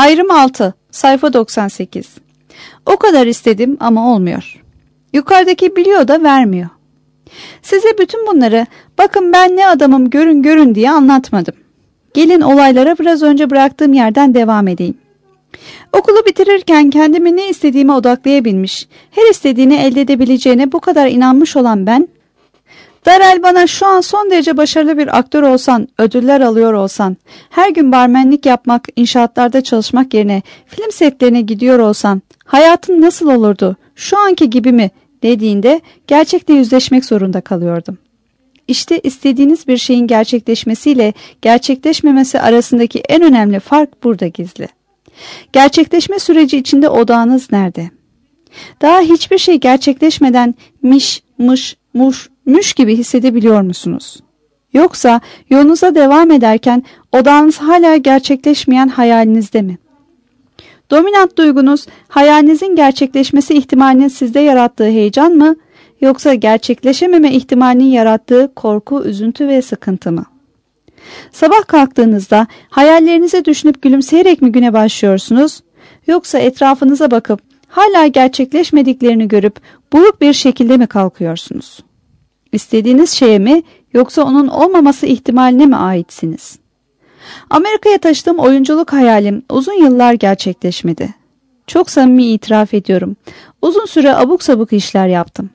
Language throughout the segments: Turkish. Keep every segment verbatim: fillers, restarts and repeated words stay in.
Ayrım altı, sayfa doksan sekiz. O kadar istedim ama olmuyor. Yukarıdaki biliyor da vermiyor. Size bütün bunları bakın ben ne adamım görün görün diye anlatmadım. Gelin olaylara biraz önce bıraktığım yerden devam edeyim. Okulu bitirirken kendimi ne istediğime odaklayabilmiş, her istediğini elde edebileceğine bu kadar inanmış olan ben, Darel bana şu an son derece başarılı bir aktör olsan, ödüller alıyor olsan, her gün barmenlik yapmak, inşaatlarda çalışmak yerine film setlerine gidiyor olsan, hayatın nasıl olurdu, şu anki gibi mi dediğinde gerçekle yüzleşmek zorunda kalıyordum. İşte istediğiniz bir şeyin gerçekleşmesiyle gerçekleşmemesi arasındaki en önemli fark burada gizli. Gerçekleşme süreci içinde odağınız nerede? Daha hiçbir şey gerçekleşmeden miş, mış, muş, müş gibi hissedebiliyor musunuz? Yoksa yolunuza devam ederken odağınız hala gerçekleşmeyen hayalinizde mi? Dominant duygunuz hayalinizin gerçekleşmesi ihtimalinin sizde yarattığı heyecan mı? Yoksa gerçekleşememe ihtimalinin yarattığı korku, üzüntü ve sıkıntı mı? Sabah kalktığınızda hayallerinizi düşünüp gülümseyerek mi güne başlıyorsunuz? Yoksa etrafınıza bakıp hala gerçekleşmediklerini görüp buruk bir şekilde mi kalkıyorsunuz? İstediğiniz şeye mi yoksa onun olmaması ihtimaline mi aitsiniz? Amerika'ya taşıdığım oyunculuk hayalim uzun yıllar gerçekleşmedi. Çok samimi itiraf ediyorum. Uzun süre abuk sabuk işler yaptım.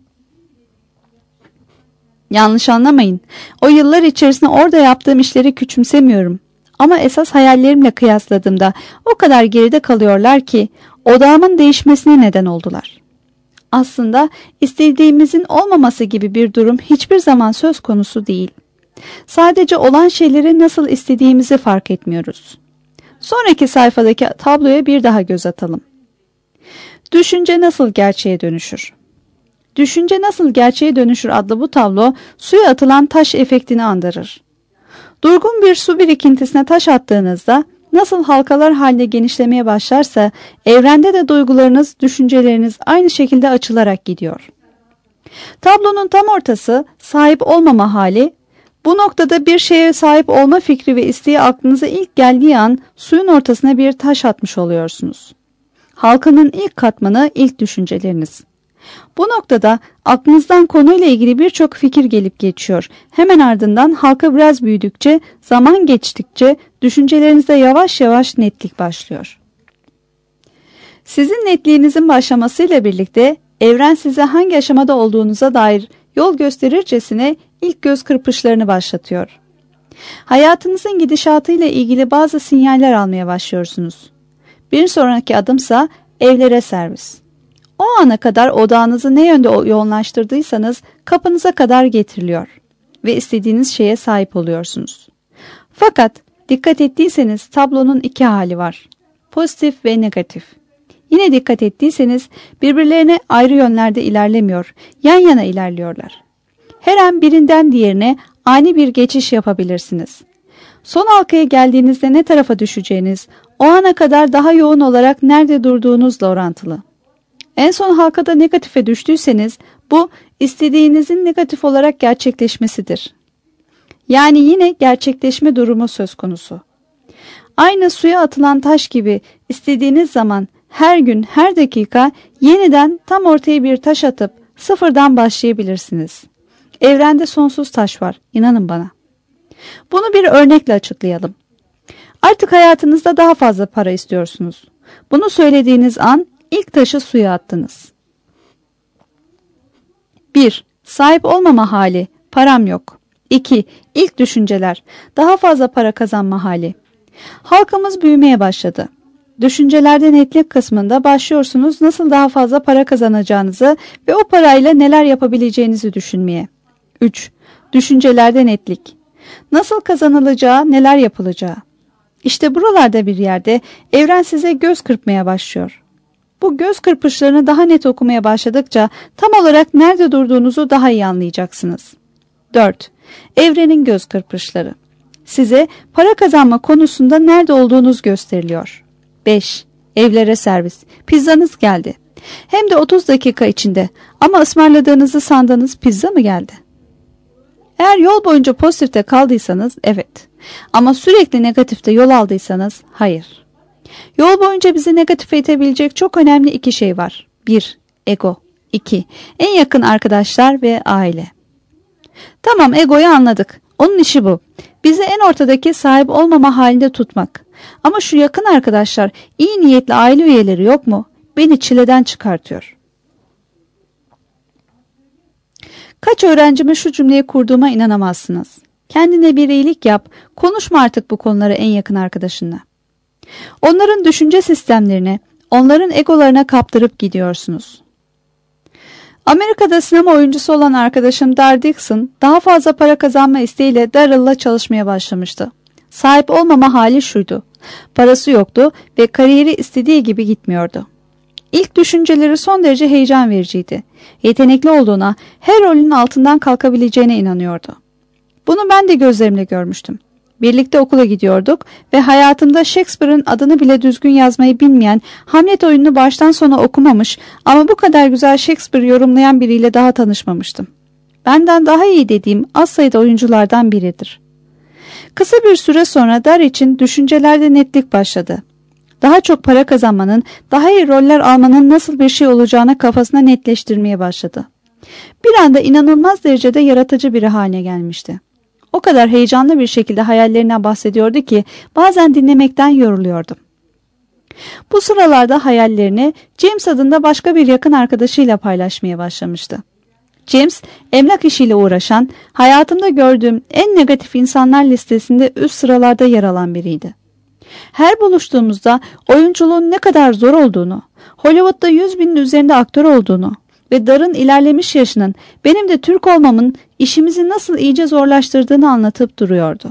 Yanlış anlamayın. O yıllar içerisinde orada yaptığım işleri küçümsemiyorum. Ama esas hayallerimle kıyasladığımda o kadar geride kalıyorlar ki odağımın değişmesine neden oldular. Aslında istediğimizin olmaması gibi bir durum hiçbir zaman söz konusu değil. Sadece olan şeyleri nasıl istediğimizi fark etmiyoruz. Sonraki sayfadaki tabloya bir daha göz atalım. Düşünce nasıl gerçeğe dönüşür? Düşünce nasıl gerçeğe dönüşür adlı bu tablo suya atılan taş efektini andırır. Durgun bir su birikintisine taş attığınızda nasıl halkalar halinde genişlemeye başlarsa evrende de duygularınız, düşünceleriniz aynı şekilde açılarak gidiyor. Tablonun tam ortası sahip olmama hali. Bu noktada bir şeye sahip olma fikri ve isteği aklınıza ilk geldiği an suyun ortasına bir taş atmış oluyorsunuz. Halkanın ilk katmanı ilk düşünceleriniz. Bu noktada aklınızdan konuyla ilgili birçok fikir gelip geçiyor. Hemen ardından halka biraz büyüdükçe, zaman geçtikçe düşüncelerinizde yavaş yavaş netlik başlıyor. Sizin netliğinizin başlamasıyla birlikte evren size hangi aşamada olduğunuza dair yol gösterircesine ilk göz kırpışlarını başlatıyor. Hayatınızın gidişatıyla ilgili bazı sinyaller almaya başlıyorsunuz. Bir sonraki adımsa evlere servis. O ana kadar odağınızı ne yönde yoğunlaştırdıysanız kapınıza kadar getiriliyor ve istediğiniz şeye sahip oluyorsunuz. Fakat dikkat ettiyseniz tablonun iki hali var. Pozitif ve negatif. Yine dikkat ettiyseniz birbirlerine ayrı yönlerde ilerlemiyor, yan yana ilerliyorlar. Her an birinden diğerine ani bir geçiş yapabilirsiniz. Son halkaya geldiğinizde ne tarafa düşeceğiniz, o ana kadar daha yoğun olarak nerede durduğunuzla orantılı. En son halkada negatife düştüyseniz bu istediğinizin negatif olarak gerçekleşmesidir. Yani yine gerçekleşme durumu söz konusu. Aynı suya atılan taş gibi istediğiniz zaman her gün her dakika yeniden tam ortaya bir taş atıp sıfırdan başlayabilirsiniz. Evrende sonsuz taş var, inanın bana. Bunu bir örnekle açıklayalım. Artık hayatınızda daha fazla para istiyorsunuz. Bunu söylediğiniz an ilk taşı suya attınız. bir. Sahip olmama hali, param yok. iki. İlk düşünceler, daha fazla para kazanma hali. Halkımız büyümeye başladı. Düşüncelerde netlik kısmında başlıyorsunuz nasıl daha fazla para kazanacağınızı ve o parayla neler yapabileceğinizi düşünmeye. üç. Düşüncelerde netlik. Nasıl kazanılacağı, neler yapılacağı. İşte buralarda bir yerde evren size göz kırpmaya başlıyor. Bu göz kırpışlarını daha net okumaya başladıkça tam olarak nerede durduğunuzu daha iyi anlayacaksınız. dört. Evrenin göz kırpışları. Size para kazanma konusunda nerede olduğunuz gösteriliyor. beş. Evlere servis. Pizzanız geldi. Hem de otuz dakika içinde. Ama ısmarladığınızı sandığınız pizza mı geldi? Eğer yol boyunca pozitifte kaldıysanız evet. Ama sürekli negatifte yol aldıysanız hayır. Yol boyunca bizi negatife itebilecek çok önemli iki şey var. bir. Ego. iki. En yakın arkadaşlar ve aile. Tamam, egoyu anladık. Onun işi bu. Bizi en ortadaki sahip olmama halinde tutmak. Ama şu yakın arkadaşlar, iyi niyetli aile üyeleri yok mu? Beni çileden çıkartıyor. Kaç öğrencime şu cümleyi kurduğuma inanamazsınız. Kendine bir iyilik yap, konuşma artık bu konuları en yakın arkadaşınla. Onların düşünce sistemlerine, onların egolarına kaptırıp gidiyorsunuz. Amerika'da sinema oyuncusu olan arkadaşım Dar Dixon, daha fazla para kazanma isteğiyle Daryl'la çalışmaya başlamıştı. Sahip olmama hali şuydu: parası yoktu ve kariyeri istediği gibi gitmiyordu. İlk düşünceleri son derece heyecan vericiydi. Yetenekli olduğuna, her rolün altından kalkabileceğine inanıyordu. Bunu ben de gözlerimle görmüştüm. Birlikte okula gidiyorduk ve hayatımda Shakespeare'ın adını bile düzgün yazmayı bilmeyen, Hamlet oyununu baştan sona okumamış ama bu kadar güzel Shakespeare yorumlayan biriyle daha tanışmamıştım. Benden daha iyi dediğim az sayıda oyunculardan biridir. Kısa bir süre sonra Dar için düşüncelerde netlik başladı. Daha çok para kazanmanın, daha iyi roller almanın nasıl bir şey olacağını kafasına netleştirmeye başladı. Bir anda inanılmaz derecede yaratıcı biri haline gelmişti. O kadar heyecanlı bir şekilde hayallerinden bahsediyordu ki bazen dinlemekten yoruluyordum. Bu sıralarda hayallerini James adında başka bir yakın arkadaşıyla paylaşmaya başlamıştı. James, emlak işiyle uğraşan, hayatımda gördüğüm en negatif insanlar listesinde üst sıralarda yer alan biriydi. Her buluştuğumuzda oyunculuğun ne kadar zor olduğunu, Hollywood'da yüz binin üzerinde aktör olduğunu ve Dar'ın ilerlemiş yaşının benim de Türk olmamın işimizi nasıl iyice zorlaştırdığını anlatıp duruyordu.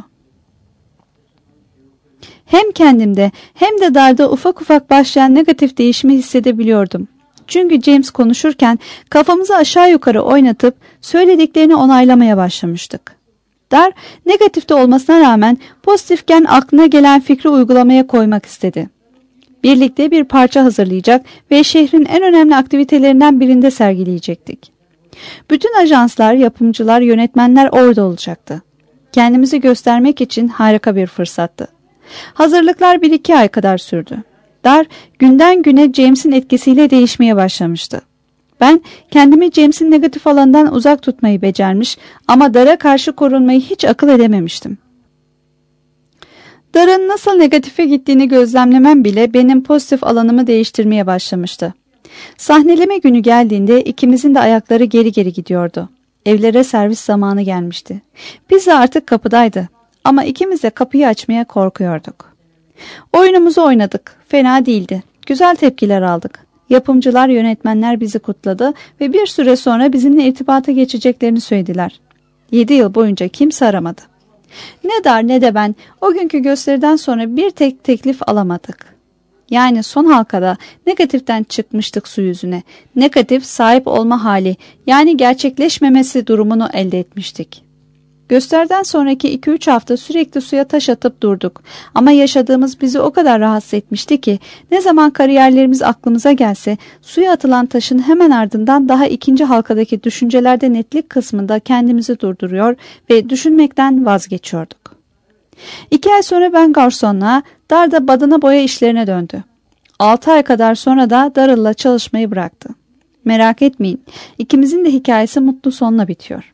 Hem kendimde hem de Dar'da ufak ufak başlayan negatif değişimi hissedebiliyordum. Çünkü James konuşurken kafamızı aşağı yukarı oynatıp söylediklerini onaylamaya başlamıştık. Dar, negatifte olmasına rağmen pozitifken aklına gelen fikri uygulamaya koymak istedi. Birlikte bir parça hazırlayacak ve şehrin en önemli aktivitelerinden birinde sergileyecektik. Bütün ajanslar, yapımcılar, yönetmenler orada olacaktı. Kendimizi göstermek için harika bir fırsattı. Hazırlıklar bir iki ay kadar sürdü. Dar, günden güne James'in etkisiyle değişmeye başlamıştı. Ben kendimi James'in negatif alanından uzak tutmayı becermiş ama Dar'a karşı korunmayı hiç akıl edememiştim. Dar'ın nasıl negatife gittiğini gözlemlemem bile benim pozitif alanımı değiştirmeye başlamıştı. Sahneleme günü geldiğinde ikimizin de ayakları geri geri gidiyordu. Evlere servis zamanı gelmişti. Pizza artık kapıdaydı ama ikimiz de kapıyı açmaya korkuyorduk. Oyunumuzu oynadık. Fena değildi. Güzel tepkiler aldık. Yapımcılar, yönetmenler bizi kutladı ve bir süre sonra bizimle irtibata geçeceklerini söylediler. Yedi yıl boyunca kimse aramadı. Ne Dar ne de ben o günkü gösteriden sonra bir tek teklif alamadık. Yani son halkada negatiften çıkmıştık su yüzüne. Negatif sahip olma hali, yani gerçekleşmemesi durumunu elde etmiştik. Gösteriden sonraki iki üç hafta sürekli suya taş atıp durduk. Ama yaşadığımız bizi o kadar rahatsız etmişti ki ne zaman kariyerlerimiz aklımıza gelse suya atılan taşın hemen ardından daha ikinci halkadaki düşüncelerde netlik kısmında kendimizi durduruyor ve düşünmekten vazgeçiyorduk. İki ay sonra ben garsonluğa, Dar da badana boya işlerine döndü. Altı ay kadar sonra da Daryl'la çalışmayı bıraktı. Merak etmeyin, ikimizin de hikayesi mutlu sonla bitiyor.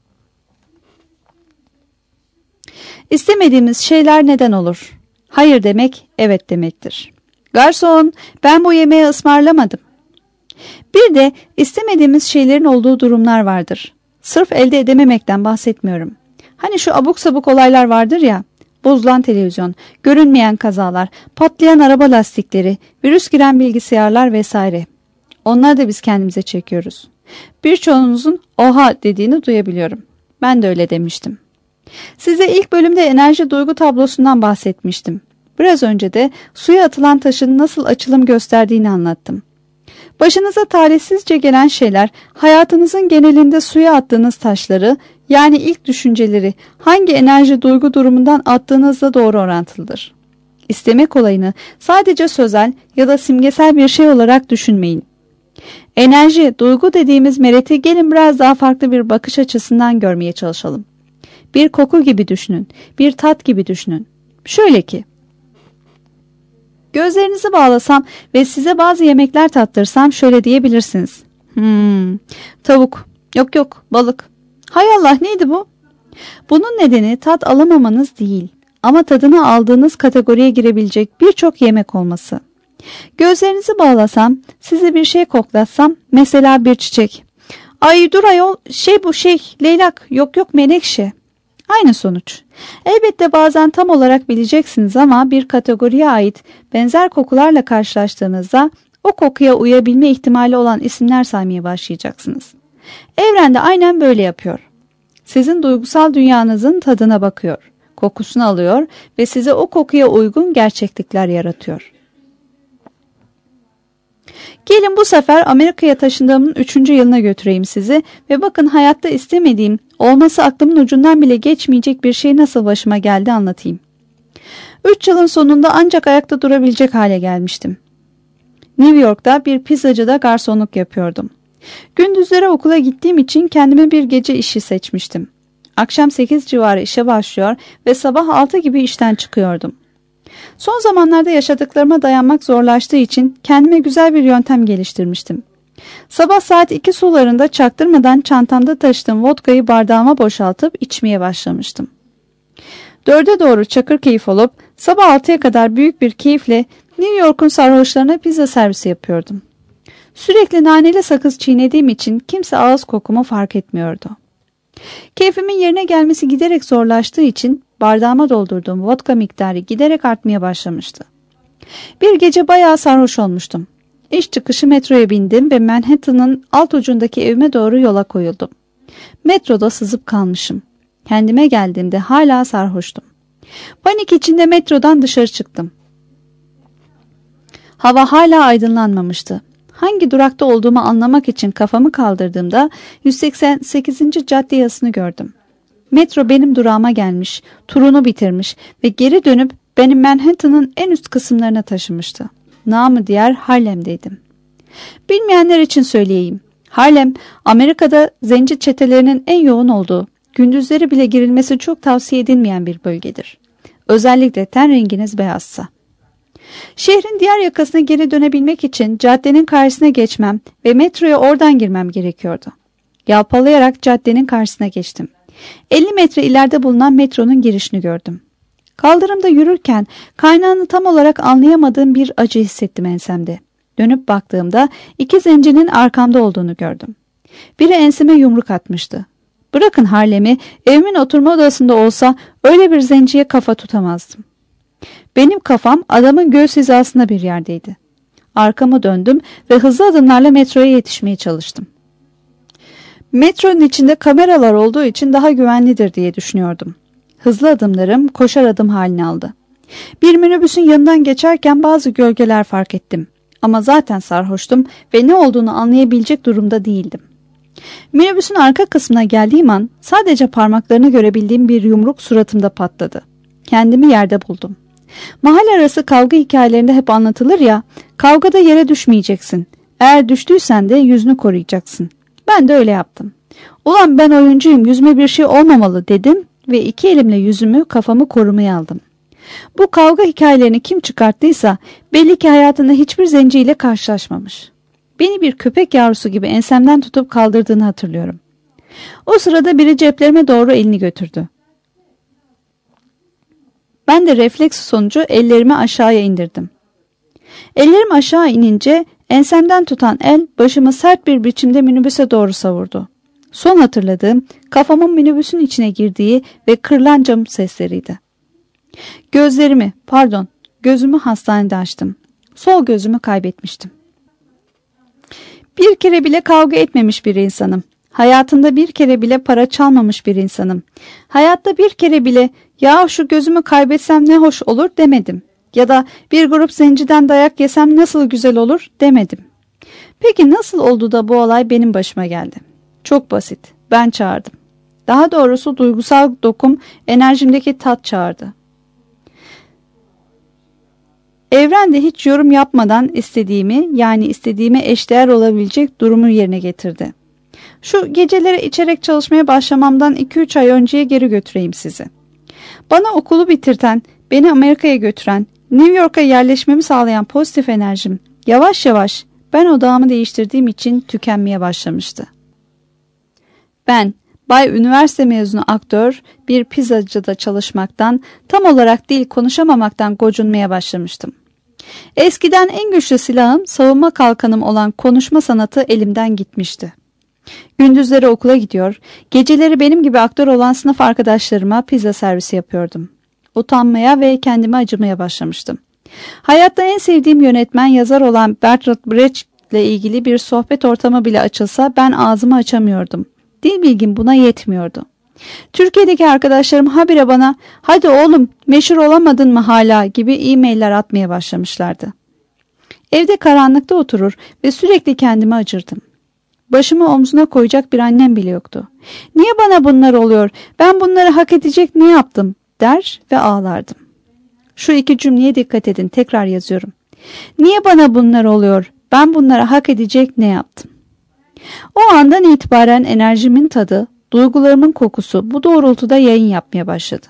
İstemediğimiz şeyler neden olur? Hayır demek, evet demektir. Garson, ben bu yemeği ısmarlamadım. Bir de istemediğimiz şeylerin olduğu durumlar vardır. Sırf elde edememekten bahsetmiyorum. Hani şu abuk sabuk olaylar vardır ya, bozulan televizyon, görünmeyen kazalar, patlayan araba lastikleri, virüs giren bilgisayarlar vesaire. Onlar da biz kendimize çekiyoruz. Birçoğunuzun oha dediğini duyabiliyorum. Ben de öyle demiştim. Size ilk bölümde enerji duygu tablosundan bahsetmiştim. Biraz önce de suya atılan taşın nasıl açılım gösterdiğini anlattım. Başınıza talihsizce gelen şeyler hayatınızın genelinde suya attığınız taşları, yani ilk düşünceleri hangi enerji duygu durumundan attığınızla doğru orantılıdır. İstemek olayını sadece sözel ya da simgesel bir şey olarak düşünmeyin. Enerji, duygu dediğimiz mereti gelin biraz daha farklı bir bakış açısından görmeye çalışalım. Bir koku gibi düşünün, bir tat gibi düşünün. Şöyle ki, Gözlerinizi bağlasam ve size bazı yemekler tattırsam şöyle diyebilirsiniz. Hmm, tavuk, yok yok balık. Hay Allah, neydi bu? Bunun nedeni tat alamamanız değil ama tadını aldığınız kategoriye girebilecek birçok yemek olması. Gözlerinizi bağlasam, size bir şey koklatsam, mesela bir çiçek. Ay dur ayol, şey bu şey, leylak, yok yok menekşe. Aynı sonuç. Elbette bazen tam olarak bileceksiniz ama bir kategoriye ait benzer kokularla karşılaştığınızda o kokuya uyabilme ihtimali olan isimler saymaya başlayacaksınız. Evrende aynen böyle yapıyor. Sizin duygusal dünyanızın tadına bakıyor, kokusunu alıyor ve size o kokuya uygun gerçeklikler yaratıyor. Gelin bu sefer Amerika'ya taşındığımın üçüncü yılına götüreyim sizi ve bakın hayatta istemediğim, olması aklımın ucundan bile geçmeyecek bir şey nasıl başıma geldi anlatayım. Üç yılın sonunda ancak ayakta durabilecek hale gelmiştim. New York'ta bir pizzacıda garsonluk yapıyordum. Gündüzlere okula gittiğim için kendime bir gece işi seçmiştim. Akşam sekiz civarı işe başlıyor ve sabah altı gibi işten çıkıyordum. Son zamanlarda yaşadıklarıma dayanmak zorlaştığı için kendime güzel bir yöntem geliştirmiştim. Sabah saat iki sularında çaktırmadan çantamda taşıdığım vodkayı bardağıma boşaltıp içmeye başlamıştım. Dörde doğru çakır keyif olup sabah altıya kadar büyük bir keyifle New York'un sarhoşlarına pizza servisi yapıyordum. Sürekli naneli sakız çiğnediğim için kimse ağız kokumu fark etmiyordu. Keyfimin yerine gelmesi giderek zorlaştığı için bardağıma doldurduğum vodka miktarı giderek artmaya başlamıştı. Bir gece bayağı sarhoş olmuştum. İş çıkışı metroya bindim ve Manhattan'ın alt ucundaki evime doğru yola koyuldum. Metroda sızıp kalmışım. Kendime geldiğimde hala sarhoştum. Panik içinde metrodan dışarı çıktım. Hava hala aydınlanmamıştı. Hangi durakta olduğumu anlamak için kafamı kaldırdığımda yüz seksen sekizinci cadde yazısını gördüm. Metro benim durağıma gelmiş, turunu bitirmiş ve geri dönüp beni Manhattan'ın en üst kısımlarına taşımıştı. Namı diğer Harlem'deydim. Bilmeyenler için söyleyeyim. Harlem, Amerika'da zenci çetelerinin en yoğun olduğu, gündüzleri bile girilmesi çok tavsiye edilmeyen bir bölgedir. Özellikle ten renginiz beyazsa. Şehrin diğer yakasına geri dönebilmek için caddenin karşısına geçmem ve metroya oradan girmem gerekiyordu. Yalpalayarak caddenin karşısına geçtim. elli metre ileride bulunan metronun girişini gördüm. Kaldırımda yürürken kaynağını tam olarak anlayamadığım bir acı hissettim ensemde. Dönüp baktığımda iki zencinin arkamda olduğunu gördüm. Biri enseme yumruk atmıştı. Bırakın Harlem'i, evimin oturma odasında olsa öyle bir zenciye kafa tutamazdım. Benim kafam adamın göğüs hizasında bir yerdeydi. Arkamı döndüm ve hızlı adımlarla metroya yetişmeye çalıştım. Metronun içinde kameralar olduğu için daha güvenlidir diye düşünüyordum. Hızlı adımlarım koşar adım halini aldı. Bir minibüsün yanından geçerken bazı gölgeler fark ettim. Ama zaten sarhoştum ve ne olduğunu anlayabilecek durumda değildim. Minibüsün arka kısmına geldiğim an sadece parmaklarını görebildiğim bir yumruk suratımda patladı. Kendimi yerde buldum. Mahalle arası kavga hikayelerinde hep anlatılır ya, kavgada yere düşmeyeceksin. Eğer düştüysen de yüzünü koruyacaksın. Ben de öyle yaptım. Ulan ben oyuncuyum, yüzüme bir şey olmamalı dedim ve iki elimle yüzümü, kafamı korumaya aldım. Bu kavga hikayelerini kim çıkarttıysa belli ki hayatında hiçbir zenciyle karşılaşmamış. Beni bir köpek yavrusu gibi ensemden tutup kaldırdığını hatırlıyorum. O sırada biri ceplerime doğru elini götürdü. Ben de refleks sonucu ellerimi aşağıya indirdim. Ellerim aşağı inince ensemden tutan el başımı sert bir biçimde minibüse doğru savurdu. Son hatırladığım kafamın minibüsün içine girdiği ve kırılan cam sesleriydi. Gözlerimi, pardon, gözümü hastanede açtım. Sol gözümü kaybetmiştim. Bir kere bile kavga etmemiş bir insanım. Hayatında bir kere bile para çalmamış bir insanım. Hayatta bir kere bile ya şu gözümü kaybetsem ne hoş olur demedim. Ya da bir grup zenciden dayak yesem nasıl güzel olur demedim. Peki nasıl oldu da bu olay benim başıma geldi? Çok basit. Ben çağırdım. Daha doğrusu duygusal dokum enerjimdeki tat çağırdı. Evren de hiç yorum yapmadan istediğimi, yani istediğime eşdeğer olabilecek durumu yerine getirdi. Şu gecelere içerek çalışmaya başlamamdan iki üç ay önceye geri götüreyim sizi. Bana okulu bitirten, beni Amerika'ya götüren, New York'a yerleşmemi sağlayan pozitif enerjim yavaş yavaş ben odağımı değiştirdiğim için tükenmeye başlamıştı. Ben, Bay Üniversite mezunu aktör, bir pizzacıda çalışmaktan, tam olarak dil konuşamamaktan gocunmaya başlamıştım. Eskiden en güçlü silahım, savunma kalkanım olan konuşma sanatı elimden gitmişti. Gündüzleri okula gidiyor, geceleri benim gibi aktör olan sınıf arkadaşlarıma pizza servisi yapıyordum. Utanmaya ve kendime acımaya başlamıştım. Hayatta en sevdiğim yönetmen, yazar olan Bertolt Brecht ile ilgili bir sohbet ortamı bile açılsa ben ağzımı açamıyordum. Dil bilgim buna yetmiyordu. Türkiye'deki arkadaşlarım habire bana "Hadi oğlum, meşhur olamadın mı hala?" gibi e-mailler atmaya başlamışlardı. Evde karanlıkta oturur ve sürekli kendime acırdım. Başımı omzuna koyacak bir annem bile yoktu. "Niye bana bunlar oluyor? Ben bunları hak edecek ne yaptım?" der ve ağlardım. Şu iki cümleye dikkat edin, tekrar yazıyorum. Niye bana bunlar oluyor? Ben bunları hak edecek ne yaptım? O andan itibaren enerjimin tadı, duygularımın kokusu bu doğrultuda yayın yapmaya başladı.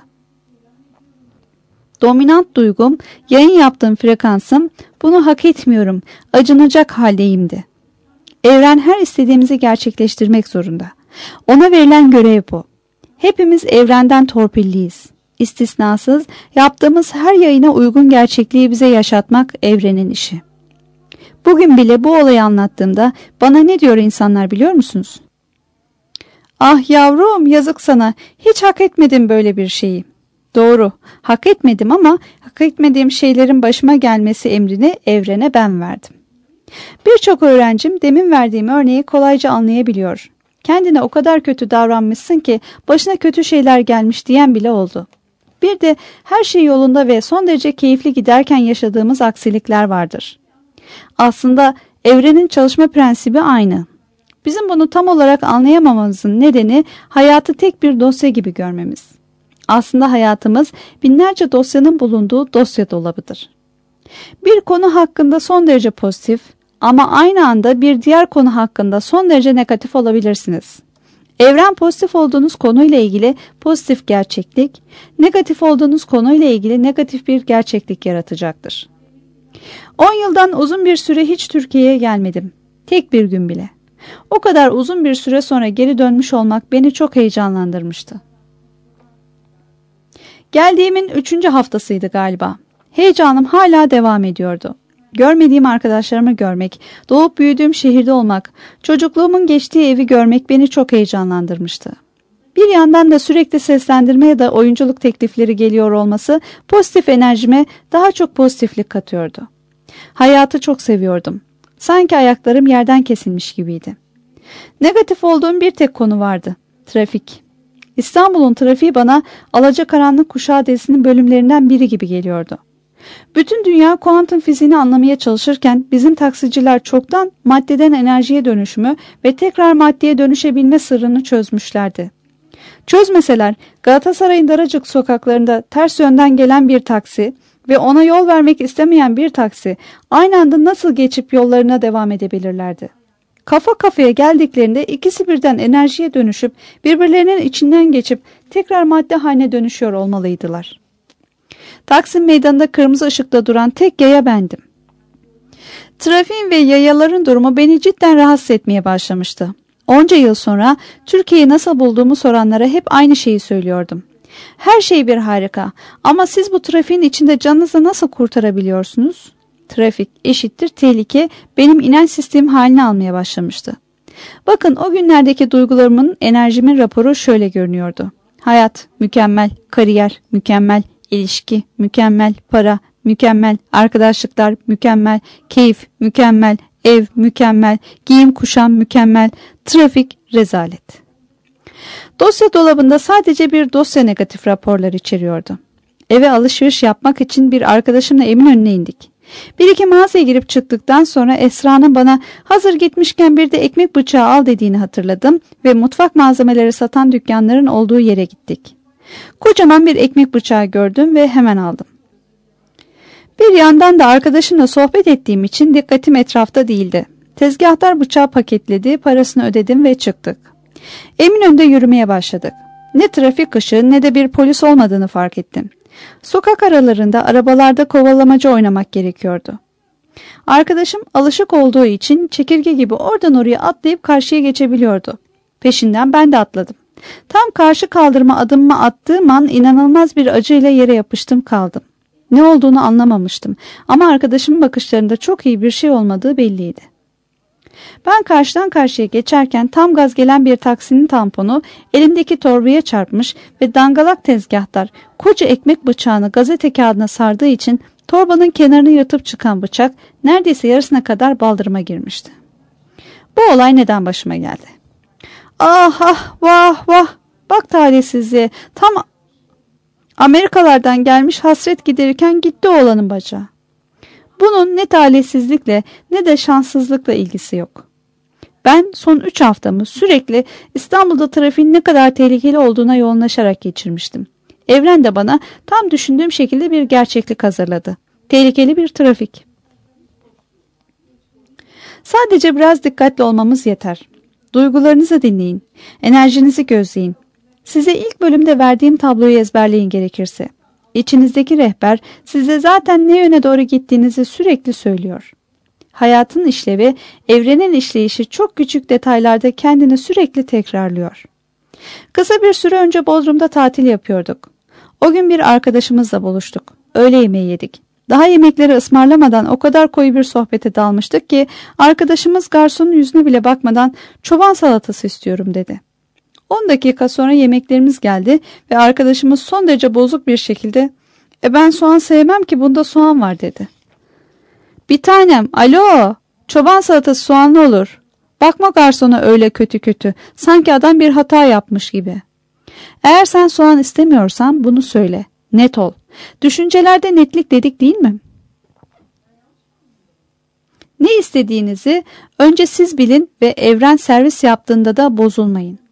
Dominant duygum, yayın yaptığım frekansım, bunu hak etmiyorum, acınacak haldeyimdi. Evren her istediğimizi gerçekleştirmek zorunda. Ona verilen görev bu. Hepimiz evrenden torpilliyiz. İstisnasız yaptığımız her yayına uygun gerçekliği bize yaşatmak evrenin işi. Bugün bile bu olayı anlattığımda bana ne diyor insanlar biliyor musunuz? "Ah yavrum, yazık sana, hiç hak etmedim böyle bir şeyi." Doğru, hak etmedim ama hak etmediğim şeylerin başıma gelmesi emrini evrene ben verdim. Birçok öğrencim demin verdiğim örneği kolayca anlayabiliyor. Kendine o kadar kötü davranmışsın ki başına kötü şeyler gelmiş diyen bile oldu. Bir de her şey yolunda ve son derece keyifli giderken yaşadığımız aksilikler vardır. Aslında evrenin çalışma prensibi aynı. Bizim bunu tam olarak anlayamamamızın nedeni hayatı tek bir dosya gibi görmemiz. Aslında hayatımız binlerce dosyanın bulunduğu dosya dolabıdır. Bir konu hakkında son derece pozitif ama aynı anda bir diğer konu hakkında son derece negatif olabilirsiniz. Evren pozitif olduğunuz konuyla ilgili pozitif gerçeklik, negatif olduğunuz konuyla ilgili negatif bir gerçeklik yaratacaktır. on yıldan uzun bir süre hiç Türkiye'ye gelmedim. Tek bir gün bile. O kadar uzun bir süre sonra geri dönmüş olmak beni çok heyecanlandırmıştı. Geldiğimin üçüncü haftasıydı galiba. Heyecanım hala devam ediyordu. Görmediğim arkadaşlarımı görmek, doğup büyüdüğüm şehirde olmak, çocukluğumun geçtiği evi görmek beni çok heyecanlandırmıştı. Bir yandan da sürekli seslendirme ya da oyunculuk teklifleri geliyor olması pozitif enerjime daha çok pozitiflik katıyordu. Hayatı çok seviyordum. Sanki ayaklarım yerden kesilmiş gibiydi. Negatif olduğum bir tek konu vardı. Trafik. İstanbul'un trafiği bana Alacakaranlık Kuşağı dizisinin bölümlerinden biri gibi geliyordu. Bütün dünya kuantum fiziğini anlamaya çalışırken bizim taksiciler çoktan maddeden enerjiye dönüşümü ve tekrar maddeye dönüşebilme sırrını çözmüşlerdi. Çözmeseler Galatasaray'ın daracık sokaklarında ters yönden gelen bir taksi ve ona yol vermek istemeyen bir taksi aynı anda nasıl geçip yollarına devam edebilirlerdi? Kafa kafaya geldiklerinde ikisi birden enerjiye dönüşüp birbirlerinin içinden geçip tekrar madde haline dönüşüyor olmalıydılar. Taksim Meydanı'nda kırmızı ışıkta duran tek yaya bendim. Trafiğin ve yayaların durumu beni cidden rahatsız etmeye başlamıştı. Onca yıl sonra Türkiye'yi nasıl bulduğumu soranlara hep aynı şeyi söylüyordum. Her şey bir harika ama siz bu trafiğin içinde canınızı nasıl kurtarabiliyorsunuz? Trafik eşittir tehlike benim inanç sistemim haline almaya başlamıştı. Bakın o günlerdeki duygularımın, enerjimin raporu şöyle görünüyordu. Hayat mükemmel, kariyer mükemmel, ilişki mükemmel, para mükemmel, arkadaşlıklar mükemmel, keyif mükemmel, ev mükemmel, giyim kuşam mükemmel, trafik rezalet. Dosya dolabında sadece bir dosya negatif raporlar içeriyordu. Eve alışveriş yapmak için bir arkadaşımla Eminönü'ne indik. Bir iki mağazaya girip çıktıktan sonra Esra'nın bana hazır gitmişken bir de ekmek bıçağı al dediğini hatırladım ve mutfak malzemeleri satan dükkanların olduğu yere gittik. Kocaman bir ekmek bıçağı gördüm ve hemen aldım. Bir yandan da arkadaşımla sohbet ettiğim için dikkatim etrafta değildi. Tezgahtar bıçağı paketledi, parasını ödedim ve çıktık. Eminönü'nde yürümeye başladık. Ne trafik ışığı ne de bir polis olmadığını fark ettim. Sokak aralarında arabalarda kovalamaca oynamak gerekiyordu. Arkadaşım alışık olduğu için çekirge gibi oradan oraya atlayıp karşıya geçebiliyordu. Peşinden ben de atladım. Tam karşı kaldırma adımımı attığım an inanılmaz bir acıyla yere yapıştım kaldım. Ne olduğunu anlamamıştım ama arkadaşımın bakışlarında çok iyi bir şey olmadığı belliydi. Ben karşıdan karşıya geçerken tam gaz gelen bir taksinin tamponu elimdeki torbaya çarpmış ve dangalak tezgahtar koca ekmek bıçağını gazete kağıdına sardığı için torbanın kenarını yırtıp çıkan bıçak neredeyse yarısına kadar baldırıma girmişti. Bu olay neden başıma geldi? Ah ah vah vah, bak talihsizliğe, tam Amerikalardan gelmiş hasret giderirken gitti oğlanın bacağı. Bunun ne talihsizlikle ne de şanssızlıkla ilgisi yok. Ben son üç haftamı sürekli İstanbul'da trafiğin ne kadar tehlikeli olduğuna yoğunlaşarak geçirmiştim. Evren de bana tam düşündüğüm şekilde bir gerçeklik hazırladı. Tehlikeli bir trafik. Sadece biraz dikkatli olmamız yeter. Duygularınızı dinleyin, enerjinizi gözleyin. Size ilk bölümde verdiğim tabloyu ezberleyin gerekirse. İçinizdeki rehber size zaten ne yöne doğru gittiğinizi sürekli söylüyor. Hayatın işlevi, evrenin işleyişi çok küçük detaylarda kendini sürekli tekrarlıyor. Kısa bir süre önce Bodrum'da tatil yapıyorduk. O gün bir arkadaşımızla buluştuk. Öğle yemeği yedik. Daha yemekleri ısmarlamadan o kadar koyu bir sohbete dalmıştık ki arkadaşımız garsonun yüzüne bile bakmadan çoban salatası istiyorum dedi. on dakika sonra yemeklerimiz geldi ve arkadaşımız son derece bozuk bir şekilde e ben soğan sevmem ki, bunda soğan var dedi. Bir tanem, alo, çoban salatası soğanlı olur. Bakma garsona öyle kötü kötü, sanki adam bir hata yapmış gibi. Eğer sen soğan istemiyorsan bunu söyle, net ol. Düşüncelerde netlik dedik değil mi? Ne istediğinizi önce siz bilin ve evren servis yaptığında da bozulmayın.